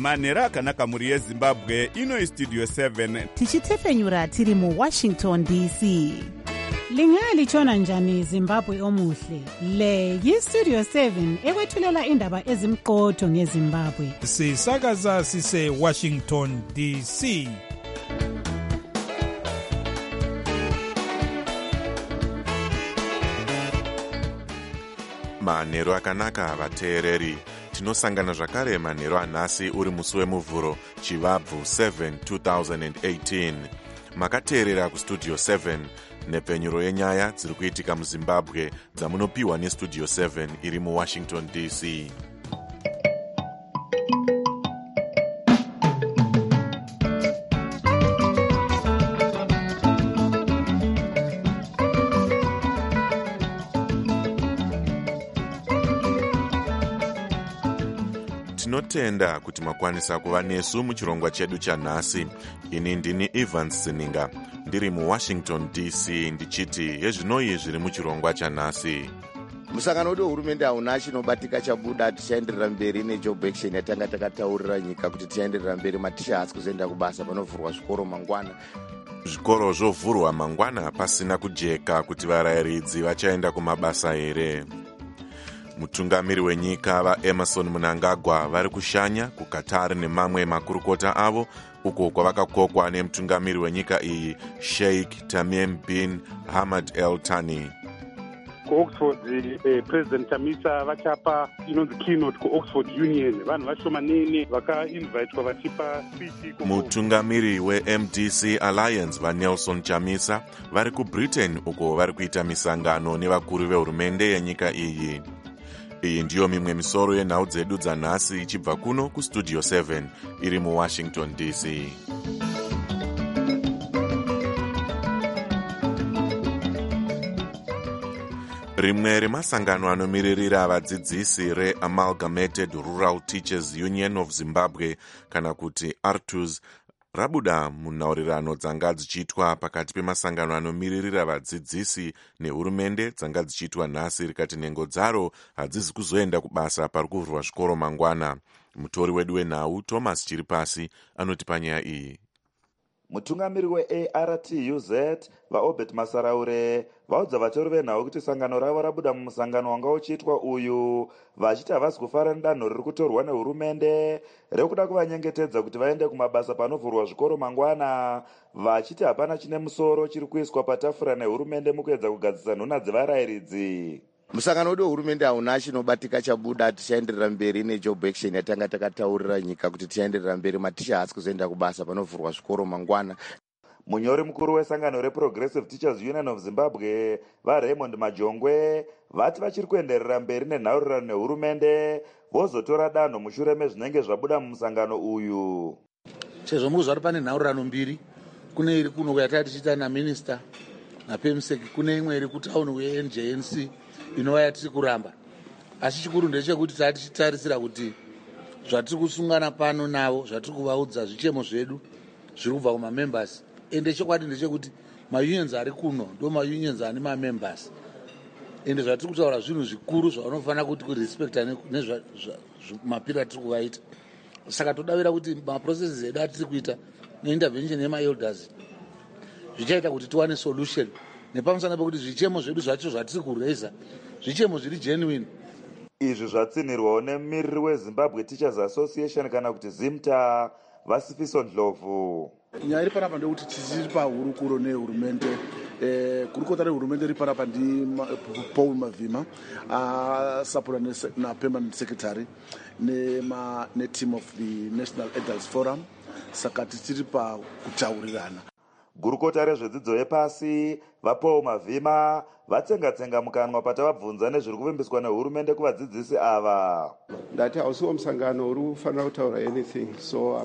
manhero akanaka mhuri yezimbabwe. Ino istudio 7 tichitefenyura tiri muwashington dc. Lingalitshona njani Zimbabwe omuhle? Le yistudio 7 ekwethulela indaba ezimqotho ngeZimbabwe. Sisakaza sise Washington DC. Manhero akanaka vateereri. Tinosangana zvakare manhero anhasi uri musi wemuvhuro Chivabvu 7 2018. Makateerera kustudio 7 nepfenyuro yenyaya dziri kuitika muZimbabwe dzamunopiwa nestudio 7 iri muWashington DC. Tinotenda kuti makwanisa kuva nesu muchirongwa chedu chanhasi. Ini ndini Evans Sininga ndiri muWashington DC ndichiti yezvinoi zviri muchirongwa chanhasi. Musangano wedu hurumende hauna chinobatika chabuda. Tichaenderera mberi nejob action yatanga takataurira nyika kuti tichaenderera mberi. Maticha haasi kuzoenda kubasa panovhurwa zvikoro mangwana. Zvikoro zvovhurwa mangwana pasina kujeka kuti varayiridzi vachaenda kumabasa here. Mutungamiri wenyika vaEmerson Mnangagwa vari kushanya kuKatar nemamwe makurukota avo uko kwavakakokwa nemutungamiri wenyika iyi Sheikh Tamim bin Hamad Al Thani. Ku-Oxford President Chamisa vachapa inonzi keynote ku-Oxford Union. Vanhu vashomanene vakainvitwa vachipa speech. Mutungamiri weMDC Alliance vaNelson Chamisa vari kuBritain uko vari kuita misangano nevakuru vehurumende yenyika iyi. Iyi ndiyo mimwe misoro yenhau dzedu dzanhasi ichibva kuno kustudio 7 iri muWashington DC. Rimwe remasangano anomiririra vadzidzisi reAmalgamated Rural Teachers Union of Zimbabwe kana kuti ARTUZ rabuda munhaurirano dzanga dzichiitwa pakati pemasangano anomiririra vadzidzisi nehurumende dzanga dzichiitwa nhasi rikati nhengo dzaro hadzizi kuzoenda kubasa pari kuvhurwa zvikoro mangwana. Mutori wedu wenhau Thomas Chiripasi anoti panyaya iyi. Mutungamiri weARTUZ vaObert Masaraure vaudza vatori venhau kuti sangano ravo rabuda mumusangano wanga uchiitwa uyu vachiti havasi kufara nedanho riri kutorwa nehurumende rekuda kuvanyengetedza kuti vaende kumabasa panovhurwa zvikoro mangwana, vachiti hapana chine musoro chiri kuiswa patafura nehurumende mukuedza kugadzisa nhuna dzevarayiridzi. Musangano wedu hurumende hauna chinobatika chabuda. Tichaenderera mberi nejob action yatanga takataurira nyika kuti tichaenderera mberi. Maticha haasi kuzoenda kubasa panovhurwa zvikoro mangwana. Munyori mukuru wesangano reProgressive Teachers Union of Zimbabwe vaRaymond Majongwe vati vachiri kuenderera mberi nenhaurirano nehurumende vozotora danho mushure mezvinenge zvabuda mumusangano uyu. Sezvo muzvari pane nhaurirano mbiri, kune iri kuno yatati tichiita naminista naPEMSEC, kune imwe iri kutauni weNJNC inova yatiri kuramba. Asi chikuru ndechekuti tati tichitarisira kuti zvatiri kusungana pano navo, zvatiri kuvaudza zvichemo zvedu zviri kubva kumamembers. Ende chokwadi ndechekuti maunions ari kuno ndo maunions ane mamembers. Ende zvatiri kutaura zvinhu zvikuru zvavanofanira kuti kurespekta nezvamapiro atiri kuvaita. Saka todavira kuti maprocesses edu atiri kuita neintervention yemaelders zvichaita kuti tiwane solution nepamusana pekuti zvichemo zvedu zvacho zvatiri kureza zvichemo zviri genuine. Izvi zvatsinirwawo nemumiriri weZimbabwe Teachers Association kana kuti ZIMTA Vasifiso Ndlovu. Nyaya iri panapa ndekuti tisiri pahurukuro nehurumende. Kurukota rehurumende riri panapa ndi Paul Mavhima asapura naPermanent Secretary neteam of the National Adults Forum. Saka tisiri pakutaurirana. Gurukota rezvedzidzo yepasi vaPaul Mavhima vatsenga-tsenga mukanwa patavabvunza nezviri kuvimbiswa nehurumende kuvadzidzisi ava. Ndati hausiwo musangano uri kufanira kutaura anything, so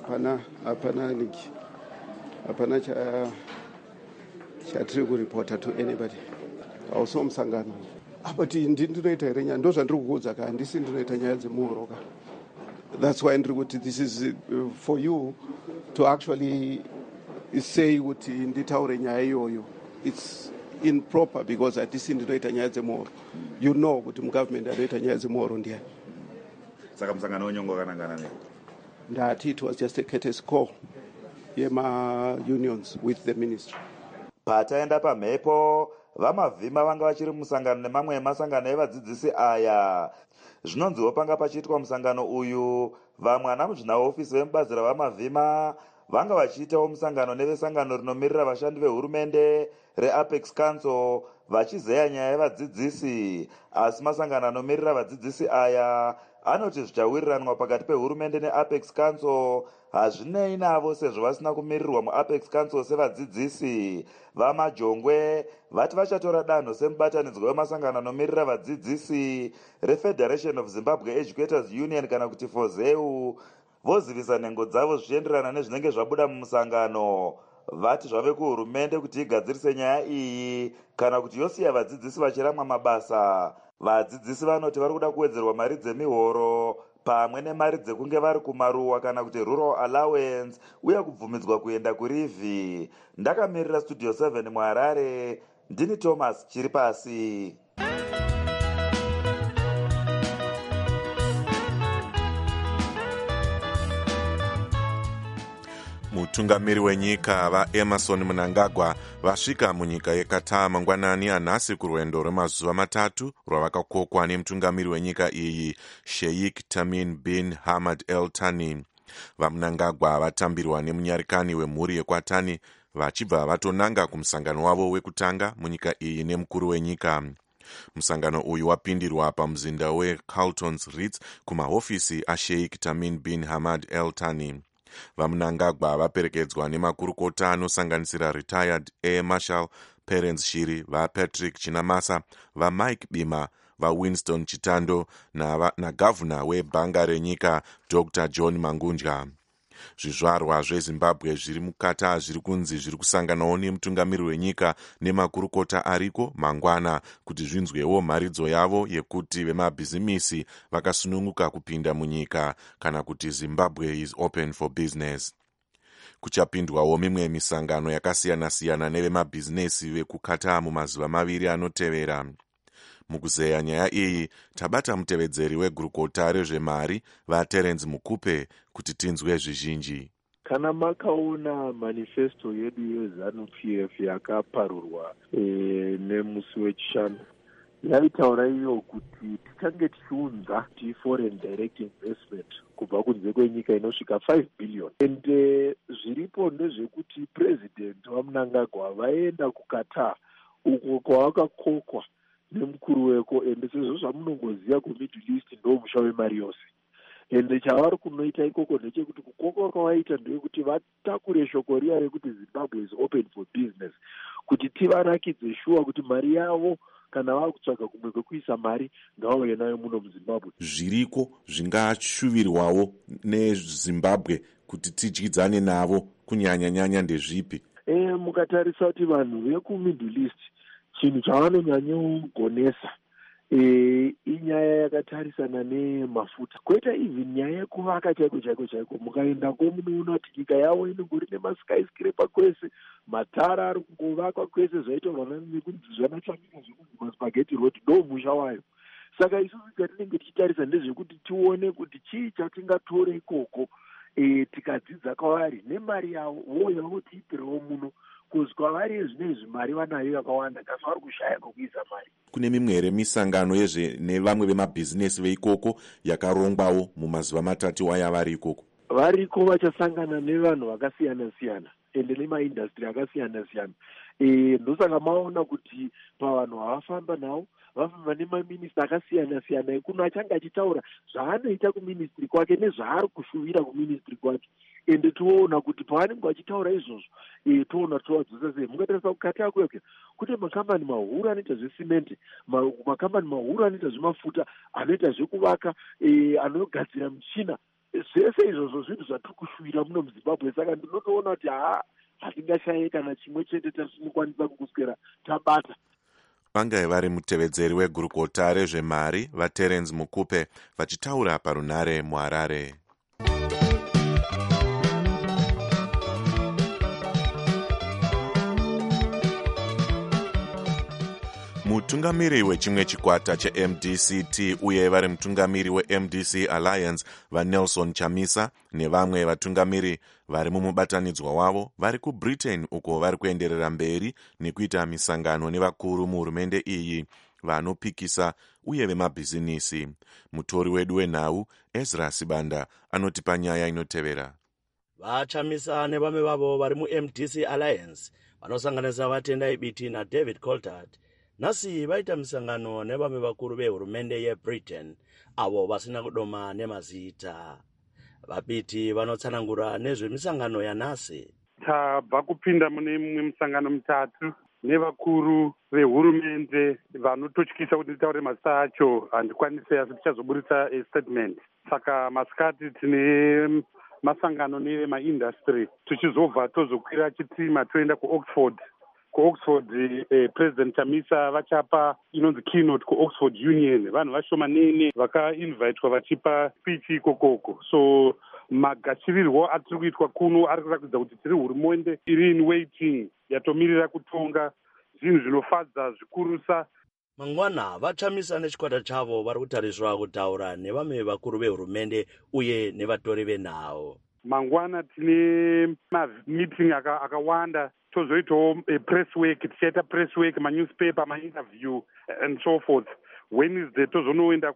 hapana chatiri kuripota to anybody. Hausiwo musangano. But ndinoita here nyaya, ndo zvandiri kukuudza ka handisi ndinoita nyaya dzemuhuro ka. That's why ndiri kuti this is for you to actually say kuti nditaure nyaya iyoyo. It's improper because hatisi ndinoita nyaya dzemuhuro. You know kuti mugovernment anoita nyaya dzemuhuro ndiani. Saka musangano wenyongo kanangana ne. ndati it was just a courtesy call yema-unions with the ministry. Pataenda pamhepo vamavhima vanga vachiri musangano nemamwe emasangano evadzidzisi aya. Zvinonziwo panga pachiitwa musangano uyu, vamwe ana muzvinaofisi vemubazi ravamavhima vanga vachiitawo musangano nevesangano rinomirira vashandi vehurumende reApex Council vachizeya nyaya yevadzidzisi. Asi masangano anomirira vadzidzisi aya anoti zvichawiriranwa pakati pehurumende neApex Council hazvinei navo sezvo vasina kumirirwa muApex Council sevadzidzisi. Vamajongwe vati vachatora danho semubatanidzwa wemasangano anomirira vadzidzisi reFederation of Zimbabwe Educators Union kana kuti FOZEU, vozivisa nhengo dzavo zvichienderana nezvinenge zvabuda mumusangano. Vati zvave kuhurumende kuti igadzirise nyaya iyi kana kuti yosiya vadzidzisi vachiramwa mabasa. Vadzidzisi vanoti vari kuda kuwedzerwa mari dzemihoro pamwe nemari dzekunge vari kumaruwa kana kuti rural allowance uye kubvumidzwa kuenda kurivhi. Ndakamirira Studio 7 muHarare, ndini Thomas Chiripasi. Mutungamiri wenyika vaEmerson Mnangagwa vasvika munyika yeKatar mangwanani anhasi kurwendo rwemazuva 3 rwavakakokwa nemutungamiri wenyika iyi Sheikh Tamim bin Hamad Al Thani. VaMnangagwa vatambirwa nemunyarikani wemhuri yekwaThani vachibva vatonanga kumusangano wavo wekutanga munyika iyi nemukuru wenyika. Musangano uyu wapindirwa pamuzinda weCarlton's Ritz kumahofisi aSheikh Tamim bin Hamad Al Thani. VaMnangagwa vaperekedzwa nemakurukota anosanganisira retired Air Marshal Perence Shiri, vaPatrick Chinamasa, vaMike Bima, vaWinston Chitando nagavhuna webhanga renyika Dr. John Mangunja. Zvizvarwa zveZimbabwe zviri mukata zviri kunzi zviri kusanganawo nemutungamiri wenyika nemakurukota ariko mangwana kuti zvinzwewo mharidzo yavo yekuti vemabhizimisi vakasununguka kupinda munyika kana kuti Zimbabwe is open for business. Kuchapindwawo mimwe misangano yakasiyana-siyana nevemabhizinesi vekukata mumazuva 2 anotevera. Mukuzeya nyaya iyi tabata mutevedzeri wegurukota rezvemari vaTerence Mukupe kuti tinzwe zvizhinji. Kana makaona manifesto yedu yeZANU-PF yakaparurwa nemusi wechishanu, yaitaura iyo kuti tichange tichiunza foreign direct investment kubva kunze kwenyika inosvika 5 billion. Ende zviripo ndezvekuti president waMnangagwa vaenda kuKatar uko kwavakakokwa nemukuru weko, ende sezvo zvamunongoziva kuMiddle East ndo musha wemari yose. Ende chavari kunoita ikoko ndechekuti kukokwa kwavaita ndeyekuti vatakure shoko riya rekuti Zimbabwe is open for business, kuti tivarakidze shuwa kuti mari yavo kana vakutsvaga kumwe kwekuisa mari ngavauye nayo muno muZimbabwe. Zviriko zvingashuvirwawo neZimbabwe kuti tidyidzane navo kunyanya-nyanya ndezvipi? Mukatarisa kuti vanhu vekuMiddle East chinhu chavanonyanyogonesa inyaya yakatarisana nemafuta, koita even nyaya yekuvaka chaiko. Mukaendako munoona kuti nyika yavo inongori nemaskyscraper kwese, matara ari kungovakwa kwese, zvaitaurwa nekunzi zvanatsvakika zvekunzi maspaghetti road ndo musha wayo. Saka isusu chatinenge tichitarisa ndezvekuti tione kuti chii chatingatore ikoko tikadzidza kwavari nemari yavo voyavo tiitirewo muno, kuzwa vari zvinezvi mari vanayo yakawanda kasi vari kushaya kokuisa mari. Kune mimwe here misangano nevamwe vemabhizinesi veikoko yakarongwawo mumazuva 3 aya vari ikoko? Variko vachasangana nevanhu vakasiyana-siyana ende nemaindastri akasiyana-siyana. Ndosaka maona kuti pavanhu havafamba navo vafamba nemaminista akasiyana-siyana ekuno achange achitaura zvaanoita kuministri kwake nezvaari kushuvira kuministri kwake. Ende toona kuti pavanenge vachitaura izvozvo toona tovadzosa sei. Mukatarisa kuKatar kwekwe kune makambani mahuru anoita zvesimende, makambani mahuru anoita zvemafuta, anoita zvekuvaka, anogadzira michina. Zvese izvozvo zvinhu zvatiri kushuvira muno muZimbabwe. Saka ndinotoona kuti hatingashaye kana chimwe chete tatinokwanisa kukuswera tabata. Vangai vari mutevedzeri wegurukota rezvemari vaTerence Mukupe vachitaura parunare muHarare. mutungamiri wechimwe chikwata cheMDCT uye vari mutungamiri weMDC Alliance vaNelson Chamisa nevamwe vatungamiri vari mumubatanidzwa wavo vari kuBritain uko vari kuenderera mberi nekuita misangano nevakuru muhurumende iyi vanopikisa uye vemabhizinisi. Mutori wedu wenhau Ezra Sibanda anotipa nyaya inotevera. VaChamisa nevamwe vavo vari muMDC Alliance vanosanganisa vatendai Biti naDavid Coltart nhasi vaita misangano nevamwe vakuru vehurumende yeBritain avo vasina kudoma nemazita. VaBiti vanotsanangura nezvemisangano yanhasi. Tabva kupinda mune mumwe misangano mitatu nevakuru vehurumende vanototyisa kuti nditaure mazita acho handikwanisi asi tichazoburitsa statement. Saka masikati tine masangano nevemaindastry tichizobva tozokwira chitima toenda kuOxford. President Chamisa vachapa inonzi keynote kuOxford Union. Vanhu vashomanene vakainvitwa vachipa speech ikokoko. So magachirirwo atiri kuitwa kuno ari kurakidza kuti tiri hurumende iri in waiting yatomirira kutonga zvinhu zvinofadza zvikurusa. Mangwana vaChamisa nechikwata chavo vari kutariswa kutaura nevamwe vakuru vehurumende uye nevatori venhau. Mangwana tine meeting akawanda tozoitawo press work, tichaita press work, manewspaper, mainterview and so forth. Wednesday tozonoenda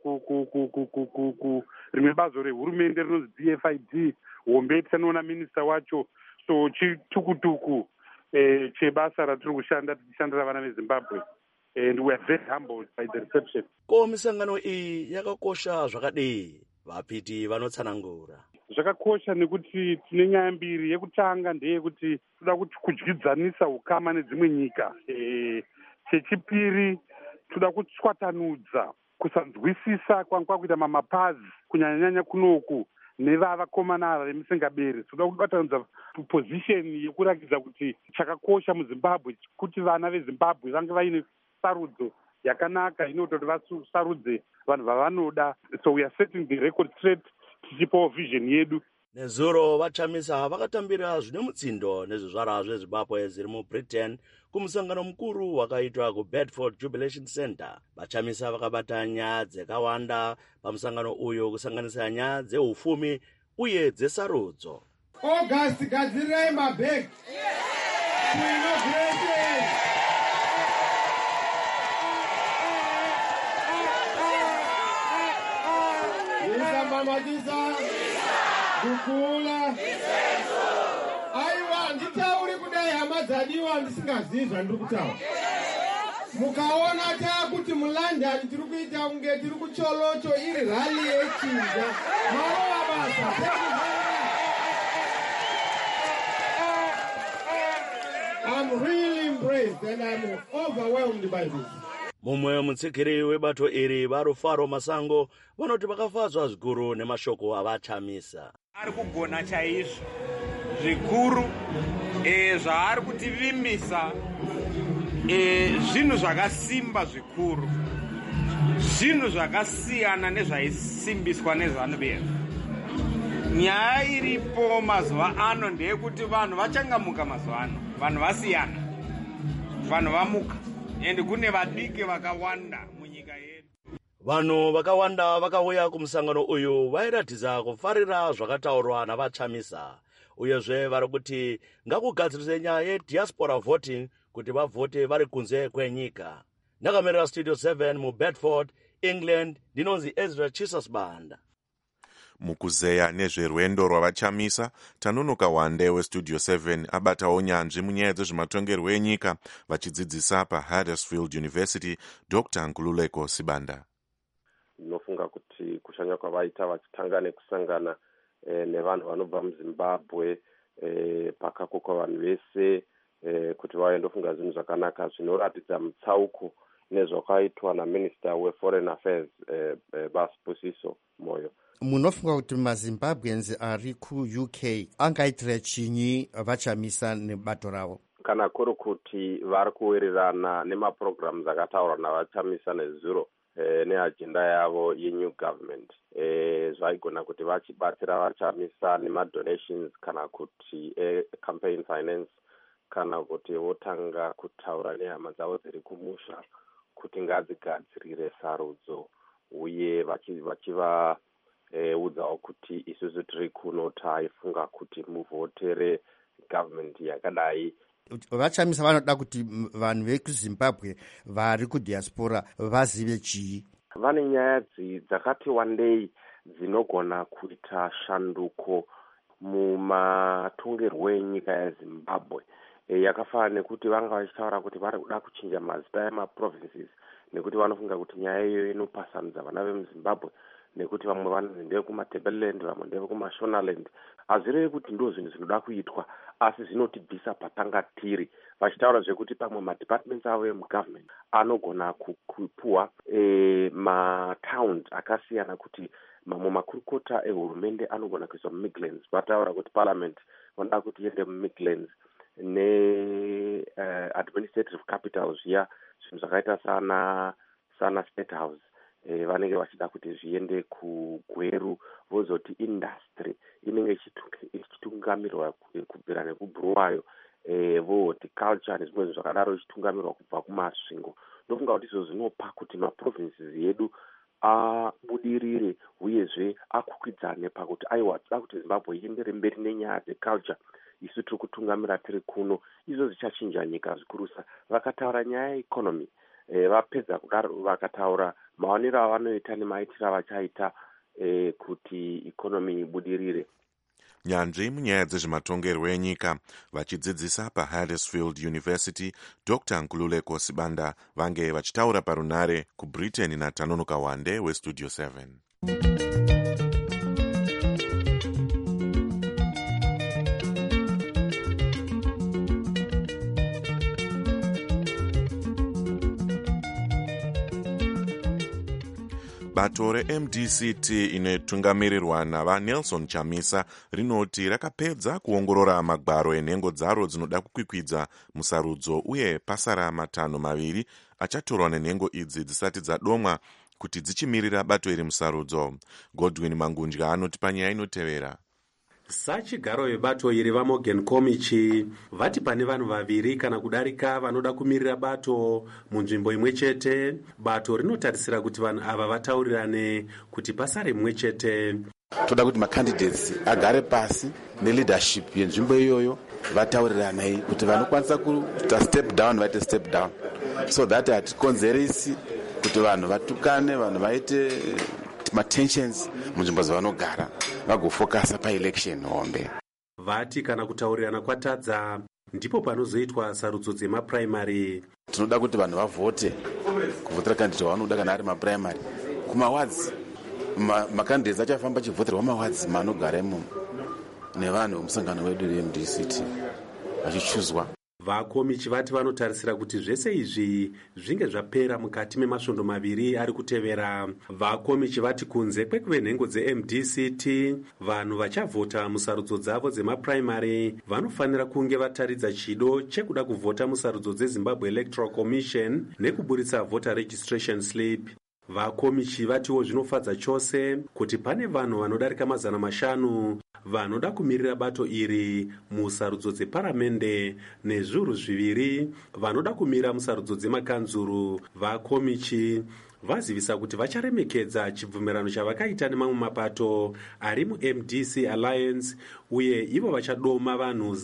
ku rimwe bazo rehurumende rinonzi DFID hombe tichanoona minista wacho. So chitukutuku chebasa ratiri kushanda tichishandira vana veZimbabwe. And we are very humbled by the reception. Ko misangano iyi yakakosha zvakadii? VaPiti vanotsanangura. Zvakakosha nekuti tine nyaya mbiri. Yekutanga ndeyekuti toda kudyidzanisa ukama nedzimwe nyika. Chechipiri toda kutswatanudza kusanzwisisa kwanga kuita mamapazi kunyanya kunoku nevavakomana ava vemusingaberi. Toda kubatanudza position yekurakidza kuti chakakosha muZimbabwe kuti vana veZimbabwe vange vaine sarudzo yakanaka inoita kuti vasarudze vanhu vavanoda. So we are setting the record straight tichipawo vision yedu. Nezuro vaChamisa vakatambira zvine mutsindo nezvizvarwa zveZimbabwe zviri muBritain kumusangano mukuru wakaitwa kuBedford Jubilation Center. VaChamisa vakabata nyaya dzakawanda pamusangano uyu kusanganisa nyaya dzeufumi uye dzesarudzo. August gadzirirai mabhegi kuinauguration. Matisa kukula aiwa nditauri kudai hama dzadiwa ndisingazivi zvandiri kutaura. Mukaona takuti muLondon tiri kuita kunge tiri kucholocho iri rally yechinja marova basa. I'm really impressed and I'm overwhelmed by this. Mumwe mutsikiri webato iri vaRufaro Masango vanoti vakafadzwa zvikuru nemashoko avaChamisa. Ari kugona chaizvo zvikuru zvaari kutivimbisa zvinhu zvakasimba zvikuru, zvinhu zvakasiyana nezvaisimbiswa neZANU-PF. Nyaya iripo mazuva ano ndeyekuti vanhu vachangamuka mazuva ano, vanhu vasiyana, vanhu vamuka. Ende kune vadiki vakawanda munyika yedu. Vanhu vakawanda vakauya kumusangano uyu vairatidza kufarira zvakataurwa navaChamisa. Uyezve vari kuti ngakugadzirise nyaya yediaspora voting kuti vavhote vari kunze kwenyika. Ndakamirira Studio 7 muBedford, England, ndinonzi Ezra Chisasbanda. Mukuzeya nezverwendo rwavaChamisa, Tanonoka Wande weStudio 7 abatawo nyanzvi munyaya dzezvematongerwo enyika vachidzidzisa paHuddersfield University. Dr. Nkululeko Sibanda. Ndinofunga kuti kushanya kwavaita vachitanga nekusangana nevanhu vanobva muZimbabwe pakakokwa vanhu vese kuti vauye ndofunga zvinhu zvakanaka zvinoratidza mutsauko nezvakaitwa naMinista weForeign Affairs Basibusiso Moyo. Munofunga kuti maZimbabweans ari kuUK angaitira chinyi vaChamisa nebato ravo? Kana kuri kuti vari kuwirirana nemaprograms akataurwa navaChamisa nezuro neagenda yavo yenew government, zvaigona kuti vachibatsira vaChamisa nemadonations kana kuti campaign finance kana kuti votanga kutaura nehama dzavo dziri kumusha kuti ngadzigadzirire sarudzo uye vachivaudzawo kuti isusu tiri kuno taifunga kuti muvhotere gavhmendi yakadai. Vachamisa vanoda kuti vanhu vekuzimbabwe vari kudiaspora vazive chii? Vane nyaya dzakati wandei dzinogona kuita shanduko mumatongerwo enyika yezimbabwe. Yakafanana nekuti vanga vachitaura kuti vari kuda kuchinja mazita emaprovinces nekuti vanofunga kuti nyaya iyo inopasanudza vana vemuzimbabwe, nekuti vamwe vanonzi ndevekumatebeleland, vamwe ndevekumashonaland. Hazvirevi kuti ndo zvinhu zvinoda kuitwa, asi zvinotibvisa patanga tiri, vachitaura zvekuti pamwe madepartments avo emugovernment anogona kupuwa matowns akasiyana kuti mamwe makurukota ehurumende anogona kuiswa mumidlands. Vataura kuti parliament vanoda kuti iende mumidlands administrative capitals zviya, zvinhu zvakaita sana state house vanenge vachida kuti zviende kuGweru. Vozoti industry inenge ichitungamirwa kubvira nekubhuruwayo, horticulture nezvimwe zvinhu zvakadaro ichitungamirwa kubva kumasvingo. Ndofunga kuti izvo zvinopa kuti maprovinces edu abudirire uyezve akwikwidza pakuti aiwa tida kuti Zimbabwe iendere mberi nenyaya dzeculture, isu tiri kutungamira tiri kuno. Izvo zvichachinja nyika zvikurusa. Vakataura nyaya yeeconomy, vapedza kudaro vakataura maonero avanoita nemaitiro avachaita kuti ikonomi ibudirire. Nyanzvi munyaya dzezvematongerwo enyika vachidzidzisa paHuddersfield University, Dr. Nkululeko Sibanda vange vachitaura parunare kuBritain naTanonoka Wande weStudio 7. Bato reMDCT inotungamirirwa navaNelson Chamisa rinoti rakapedza kuongorora magwaro enhengo dzaro dzinoda kukwikwidza musarudzo uye pasara 5 achatorwa nenhengo idzi dzisati dzadomwa kuti dzichimirira bato iri musarudzo. Godwin Mangundya anoti panyaya inotevera. Sachigaro vebato iri vaMorgan Komichi vati pane vanhu 2 kana kudarika vanoda kumirira bato munzvimbo imwe chete. Bato rinotarisira kuti vanhu ava vataurirane kuti pasare mumwe chete. Toda kuti macandidates agare pasi neleadership yenzvimbo iyoyo vataurirane kuti vanokwanisa kuita step down vaite step down, so that hatikonzeresi kuti vanhu vatukane, vanhu vaite matensions munzvimbo dzavanogara, vagofokasa paelection hombe. Vati kana kutaurirana kwatadza ndipo panozoitwa sarudzo dzemapuraimari. Tinoda kuti vanhu vavhote kuvhotera candidate wavanoda kana ari mapuraimari kumawadzi. Macandidates achafamba achivhoterwa mawadzi manogara imomo nevanhu vemusangano wedu weMDCT vachichuzwa. VaKomichi vati vanotarisira kuti zvese izvi zvinge zvapera mukati memasvondo 2 ari kutevera. VaKomichi vati kunze kwekuve nhengo dzeMDCT, vanhu vachavhota musarudzo dzavo dzemapuraimari vanofanira kunge vataridza chido chekuda kuvhota musarudzo dzeZimbabwe Electoral Commission nekuburitsa voter registration slip. VaKomichi vatiwo zvinofadza chose kuti pane vanhu vanodarika 500 vanoda kumirira bato iri musarudzo dzeparamende nezviuru 2 vanoda kumira musarudzo dzemakanzuru. VaKomichi vazivisa kuti vacharemekedza chibvumirano chavakaita nemamwe mapato ari muMDC Alliance uye ivo vachadoma vanhu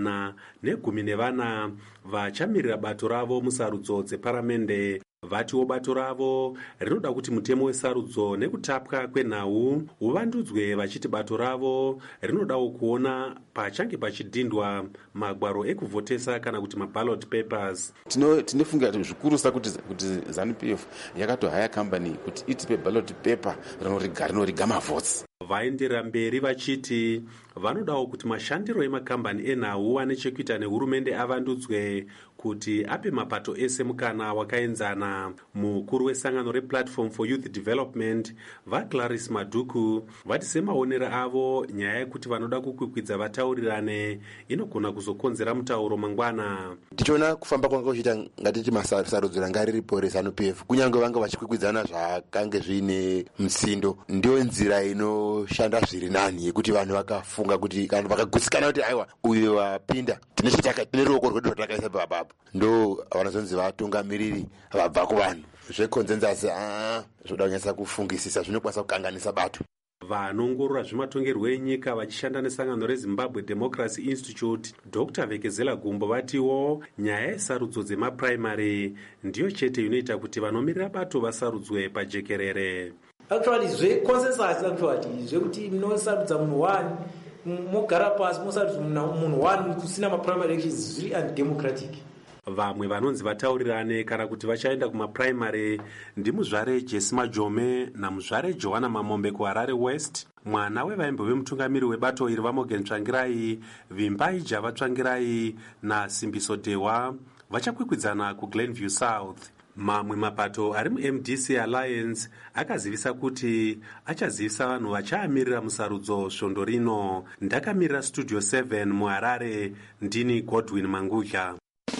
114 vachamirira bato ravo musarudzo dzeparamende. Vatiwo bato ravo rinoda kuti mutemo wesarudzo nekutapwa kwenhau uvandudzwe, vachiti bato ravo rinodawo kuona pachange pachidhindwa magwaro ekuvhotesa kana kuti maballot papers. Tinofunga zvikurusa kuti ZANU-PF yakatohaya kambani kuti itipe ballot paper rinoriga mavhotes. Vaenderera mberi vachiti vanodawo kuti mashandiro emakambani enhau ane chekuita nehurumende avandudzwe kuti ape mapato ese mukana wakaenzana. Mukuru wesangano rePlatform for Youth Development vaClarice Maduku vati semaonero avo nyaya yekuti vanoda kukwikwidza vataurirane inogona kuzokonzera mutauro mangwana. Tichiona kufamba kwanga kuchiita ngatiti masarudzo ranga riripo reZANU-PF kunyange vanga vachikwikwidza zvakange zvine musindo, ndiyo nzira inoshanda zviri nani yekuti vanhu vakafunga kuti kana vakagutsikana kuti aiwa uyo wapinda tine ruoko rwedu rwatakaisa papapo ndo vanozonzi vatungamiriri vabva kuvanhu. Zvekonzenzasi zvoda kunyasa kufungisisa, zvinokwanisa kukanganisa bato. Vanoongorora zvematongerwo enyika vachishanda nesangano reZimbabwe Democracy Institute, Dr. Vekezela Gumbo vatiwo nyaya yesarudzo dzemapuraimari ndiyo chete inoita kuti vanomirira bato vasarudzwe pajekerere. Actually consensus actually zvekuti munosarudza munhu 1 mogara pasi mosarudza munhu 1 kusina mapuraimari elections zviri undemocratic. Vamwe vanonzi vataurirane kana kuti vachaenda kumapuraimari ndimuzvare Jesse Majome namuzvare Joanna Mamombe kuHarare West, mwana wevaimbo vemutungamiri webato iri vaMorgan Tsvangirai, Vimbai Java Tsvangirai naSimbiso Dewa vachakwikwidzana kuGlenview South. Mamwe mapato ari muMDC Alliance akazivisa kuti achazivisa vanhu vachaamirira musarudzo svondo rino. Ndakamirira Studio 7 muHarare, ndini Godwin Mangudya.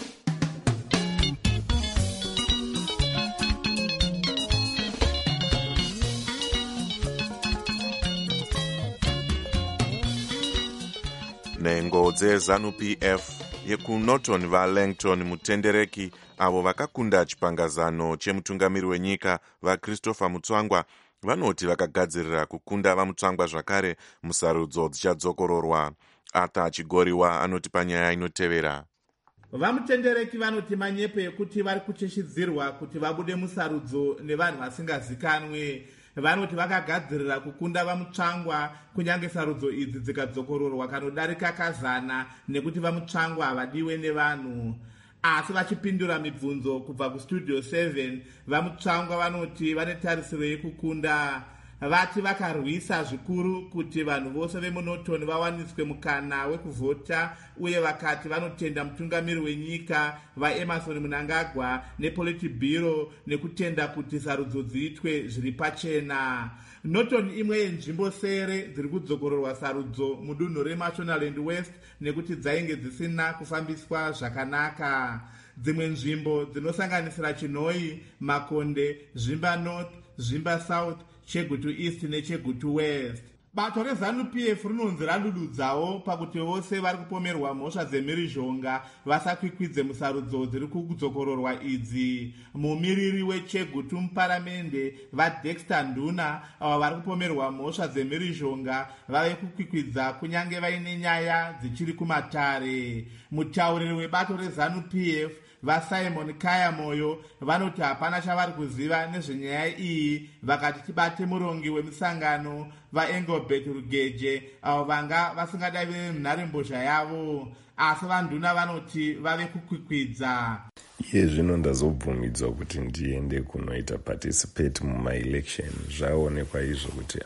nhengo dzeZANU-PF yekuNorton vaLangton mutendereki avo vakakunda chipangazano chemutungamiri wenyika vaChristopher Mutsvangwa vanoti vakagadzirira kukunda vamutsvangwa zvakare musarudzo dzichadzokororwa. Ata Chigoriwa anoti panyaya inotevera. Vamutendereki vanoti manyepo ekuti vari kucheshidzirwa kuti vabude musarudzo nevanhu vasingazikanwe. Vanoti vakagadzirira kukunda vamutsvangwa kunyange sarudzo idzi dzikadzokororwa kanodarika kazana nekuti vamutsvangwa havadiwe nevanhu. Asi vachipindura mibvunzo kubva kuStudio 7, vamutsvangwa vanoti vane tarisiro yekukunda. Vati vakarwisa zvikuru kuti vanhu vose vemuNorton vawaniswe mukana wekuvhota, uye vakati vanotenda mutungamiri wenyika vaEmerson Mnangagwa nePolitburo nekutenda kuti sarudzo dziitwe zviri pachena. Norton imwe yenzvimbo sere dziri kudzokororwa sarudzo mudunhu reMashonaland West nekuti dzainge dzisina kufambiswa zvakanaka. Dzimwe nzvimbo dzinosanganisira Chinhoi, Makonde, Zvimba North, Zvimba South, Chegutu East neChegutu West. Bato reZANU-PF rinonzi radududzawo pakuti vose vari kupomerwa mhosva dzemhirizhonga vasakwikwidze musarudzo dziri kudzokororwa idzi. Mumiriri weChegutu muparamende vaDexter Nduna avo vari kupomerwa mhosva dzemhirizhonga vave kukwikwidza kunyange vaine nyaya dzichiri kumatare. Mutauriri webato reZANU-PF vaSimon Kaya Moyo vanoti hapana chavari kuziva nezvenyaya iyi, vakati tibate murongi wemusangano vaEngelbert Rugeje avo vanga vasingadavire munharembozha yavo, asi vanduna vanoti vave kukwikwidza. Iye zvino ndazobvumidzwa kuti ndiende kunoita participate mumaelection. Zvaonekwa izvo kuti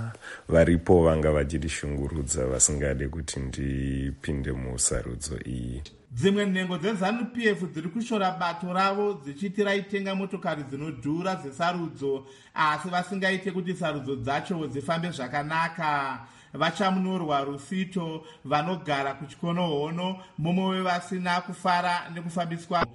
varipo vanga vachitishungurudza vasingade kuti ndipinde musarudzo iyi. Dzimwe nhengo dzeZANU-PF dziri kushora bato ravo dzichiti raitenga motokari dzinodhura dzesarudzo, asi vasingaite kuti sarudzo dzacho dzifambe zvakanaka. Vachamunyorwa Rufito vanogara kuchikonohono, mumwe wevasina kufara nekufambiswa.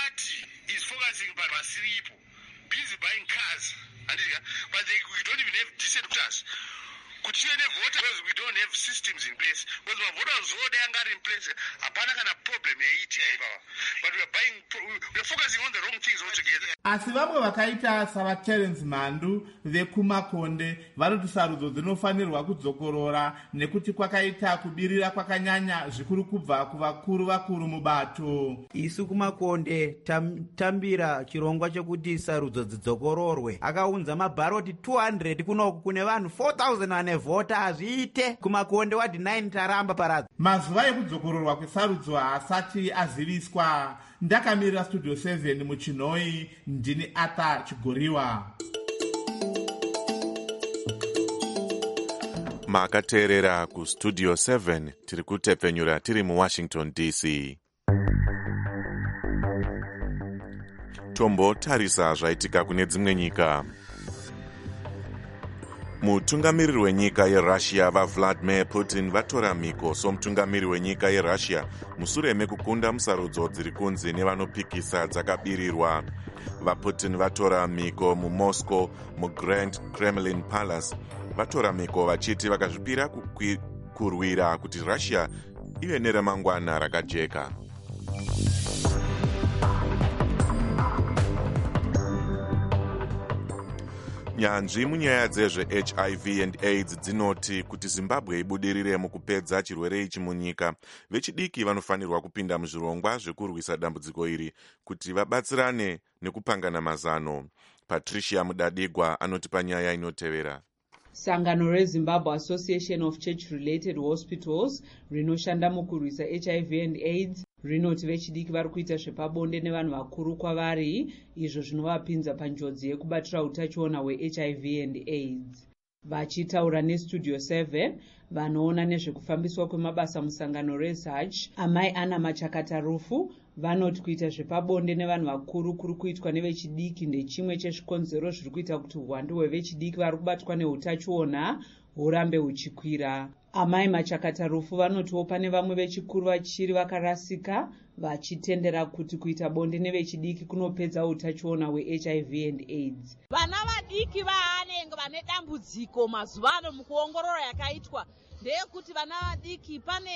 Kuti tiende vota because we don't have systems in place. Because mavoters vote are in place. Hapana kana problem yeiti but we are focusing on the wrong things altogether. Asi vamwe vakaita savaTerence Mandu vekuMakonde vanoti sarudzo dzinofanirwa kudzokorora nekuti kwakaita kubirira kwakanyanya zvikuru kubva kuvakuru mubato. Isu kuMakonde tambira chirongwa chekuti sarudzo dzidzokororwe. Akaunza mabharoti 200 kunoku kune vanhu 4,000 vota azviite. kuMakonde wadi 9 taramba paradza. Mazuva ekudzokororwa kwesarudzo haasati aziviswa. Ndakamirira Studio 7 muChinhoi, ndini Ata Chigoriwa. Makateerera kuStudio 7 tiri kutepfenyura tiri muWashington DC. Tombotarisa zvaitika kune dzimwe nyika. Mutungamiriri wenyika yeRussia vaVladimir Putin vatora mhiko somutungamiri wenyika yeRussia mushure mekukunda musarudzo dziri kunzi nevanopikisa dzakabirirwa. VaPutin vatora mhiko muMoscow muGrand Kremlin Palace. Vatora mhiko vachiti vakazvipira kurwira kuti Russia ive neremangwana rakajeka. nyanzvi munyaya dzezvehiv and aids dzinoti kuti zimbabwe ibudirire mukupedza chirwere ichi munyika, vechidiki vanofanirwa kupinda muzvirongwa zvekurwisa dambudziko iri kuti vabatsirane nekupangana mazano. Patricia Mudadigwa anotipa nyaya inotevera. Sangano reZimbabwe Association of Church-Related Hospitals rinoshanda mukurwisa HIV and AIDS rinoti vechidiki vari kuita zvepabonde nevanhu vakuru kwavari, izvo zvinovapinza panjodzi yekubatira utachiona hweHIV and AIDS. Vachitaura neStudio 7 vanoona nezvekufambiswa kwemabasa musangano reSACH, amai Ana Machakatarufu vanoti kuita zvepabonde nevanhu vakuru kuri kuitwa nevechidiki ndechimwe chezvikonzero zviri kuita kuti uwandu hwevechidiki vari kubatwa neutachiona hurambe huchikwira. Amai Machakatarufu vanotiwo pane vamwe vechikuru vachiri vakarasika, vachitendera kuti kuita bonde nevechidiki kunopedza utachiona hweHIV and AIDS. Vana vadiki vaanenge vane dambudziko mazuvano mukuongorora yakaitwa ndeyekuti vana vadiki pane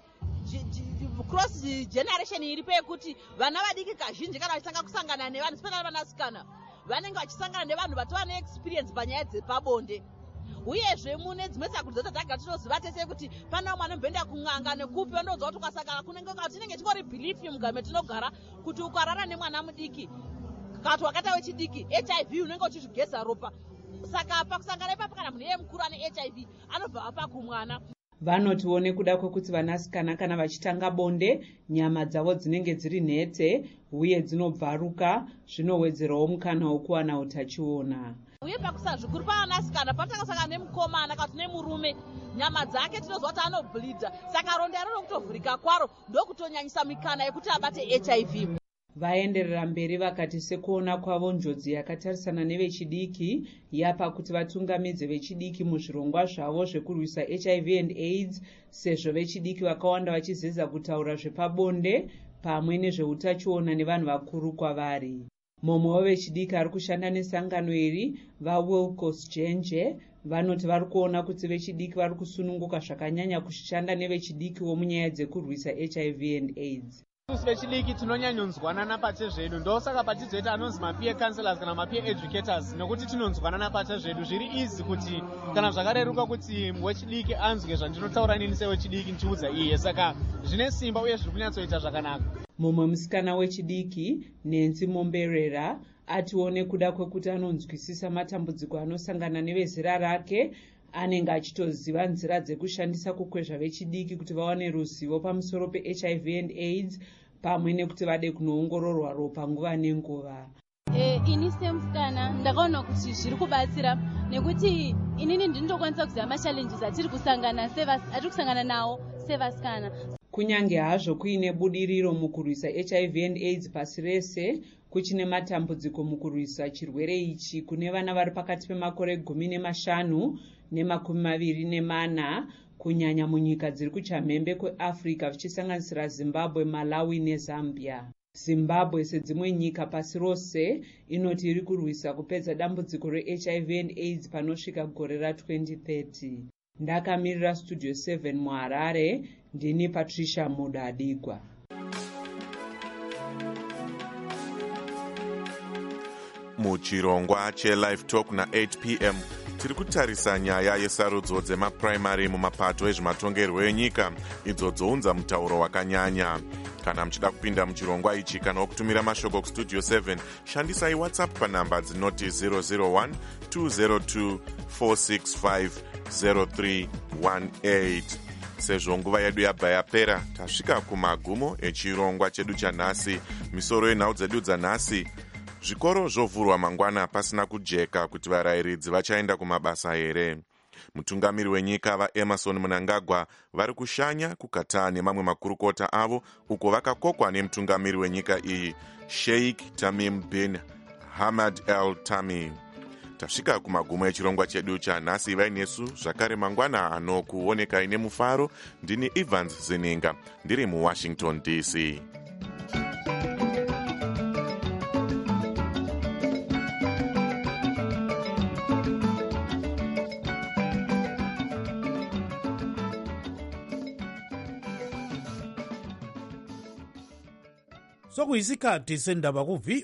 cross generation iripo yekuti vana vadiki kazhinji kana vachitanga kusangana nevanhu sipena vanasikana vanenge vachisangana nevanhu vatova neexperience panyaya dzepabonde. Uyezve mune dzimwe sakudzo dzataga tinoziva tese kuti pana mwana mbenda kun'anga nekupi vanodza kuti ukasangana tinenge tingori belief mugame tinogara kuti ukarara nemwana mudiki kati wakata wechidiki HIV unenge uchizvigeza ropa, saka pakusangana ipapo kana munhu iye mukuru ane HIV anobva apa kumwana. Vanotiwo nekuda kwekuti vanasikana kana vachitanga bonde nyama dzavo dzinenge dziri nhete uye dzinobvaruka, zvinowedzerawo mukana wokuwana utachiona. Uye pakusa zvikuru pavanasikana patakasangana nemukomana kana kuti nemurume nyama dzake tinozwa kuti anobhilidha, saka ronda rino kutovhurika kwaro ndokutonyanyisa mikana yekuti abate HIV. Vaenderera mberi vakati sekuona kwavo njodzi yakatarisana nevechidiki yapa kuti vatungamidze vechidiki muzvirongwa zvavo zvekurwisa HIV and AIDS, sezvo vechidiki vakawanda vachizeza kutaura zvepabonde pamwe nezveutachiona nevanhu vakuru kwavari. Mumwe wevechidiki ari kushanda nesangano iri, vaWilkos Jenje, vanoti vari kuona kuti vechidiki vari kusununguka zvakanyanya kushanda nevechidiki munyaya dzekurwisa HIV and AIDS. Isusu vechidiki tinonyanyonzwanana pate zvedu, ndosaka patizoita anonzi mapeer counselors kana mapeer educators, nekuti tinonzwanana pate zvedu zviri easy kuti kana zvakareruka kuti wechidiki anzwe zvandinotaura nini sewechidiki ndichiudza iye, saka zvine simba uye zviri kunyatsoita zvakanaka. Mumwe musikana wechidiki Nancy Momberera atiwo nekuda kwekuti anonzwisisa matambudziko anosangana nevezera rake, anenge achitoziva nzira dzekushandisa kukwezva vechidiki kuti vawane ruzivo pamusoro peHIV and AIDS pamwe nekuti vade kunoongororwa ropa nguva nenguva. Ini semusikana ndakaona kuti zviri kubatsira nekuti inini ndinotokwanisa kuziva machallenges atiri kusangana nawo sevasikana. Kunyange hazvo kuine budiriro mukurwisa HIV and AIDS pasi rese, kuchine matambudziko mukurwisa chirwere ichi kune vana vari pakati pemakore 15 ne24, kunyanya munyika dziri kuchamhembe kweAfrica vichisanganisira Zimbabwe, Malawi neZambia. Zimbabwe sedzimwe nyika pasi rose inoti iri kurwisa kupedza dambudziko reHIV and AIDS panosvika gore ra2030. Ndakamirira Studio 7 muHarare, ndini Patricia Mudadigwa. Muchirongwa cheLive Talk na8 p.m. tiri kutarisa nyaya yesarudzo dzemapuraimari mumapato ezvematongerwo enyika, idzo dzounza mutauro wakanyanya. Kana muchida kupinda muchirongwa ichi kana kutumira mashoko kustudio 7, shandisai WhatsApp panhamba dzinoti 001 202 465 0318. Sezvo nguva yedu yabva yapera, tasvika kumagumo echirongwa chedu chanhasi. Misoro yenhau dzedu dzanhasi: zvikoro zvovhurwa mangwana pasina kujeka kuti varayiridzi vachaenda kumabasa here. Mutungamiri wenyika vaEmerson Mnangagwa vari kushanya kukataa nemamwe makurukota avo uko vakakokwa nemutungamiri wenyika iyi Sheikh Tamim bin Hamad Al Thani. Tasvika kumagumo echirongwa chedu chanhasi. Vai nesu zvakare mangwana anokuonekai nemufaro. Ndini Evans Zininga ndiri muWashington DC. Sokuyisikhathi sendaba ku